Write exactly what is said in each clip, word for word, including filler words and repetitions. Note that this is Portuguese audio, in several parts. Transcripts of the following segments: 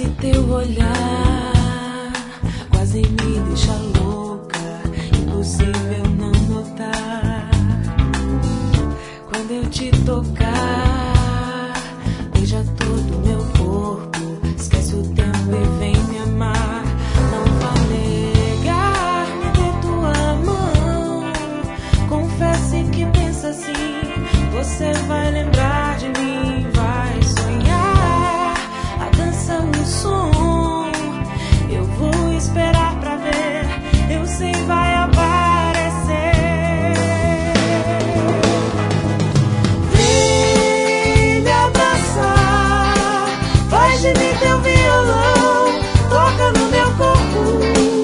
Esse teu olhar quase me deixa louca, impossível não notar. Quando eu te tocar, beija todo o meu corpo, esquece o tempo e vem me amar. Não vá negar, me dê tua mão, confesse que pensa assim, você vai lembrar de mim, vai sonhar. A dança, o som, eu vou esperar pra ver, eu sei vai aparecer. Vem me abraçar, faz de mim teu violão, toca no meu corpo.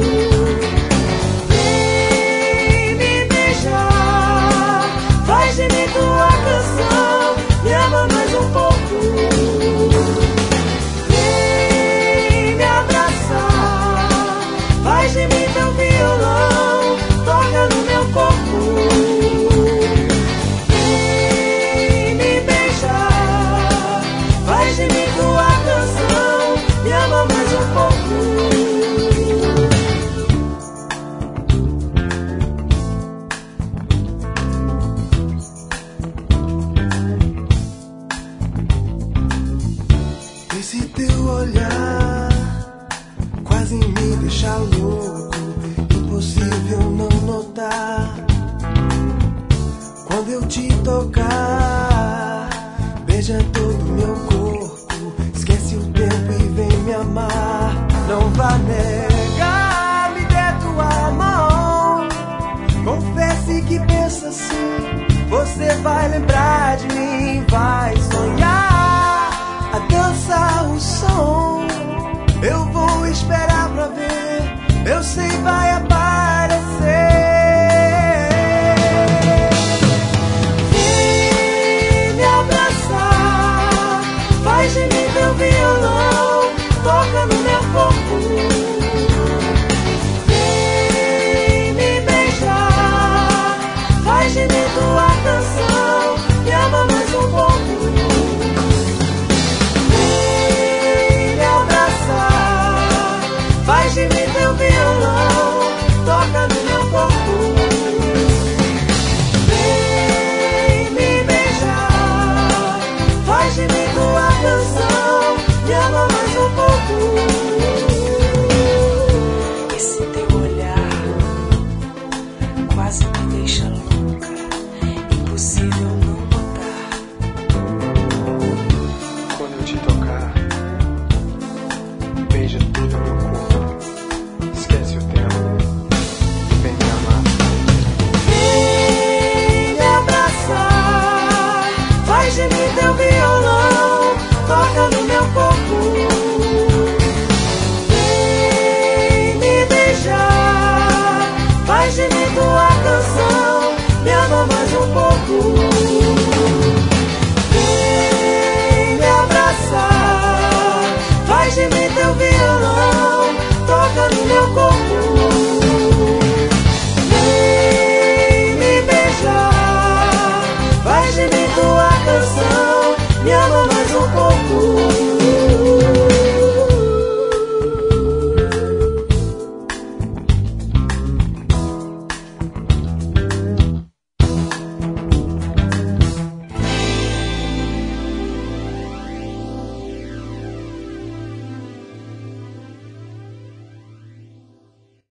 Vem me beijar, faz de mim tua canção, me ama mais um pouco. Vem me abraçar, faz de mim teu violão, toca no meu corpo. Vem me beijar, faz de mim tua canção, me ama mais um pouco. Esse teu olhar quase me deixa louco, impossível não notar. Quando eu te tocar, beija todo meu corpo.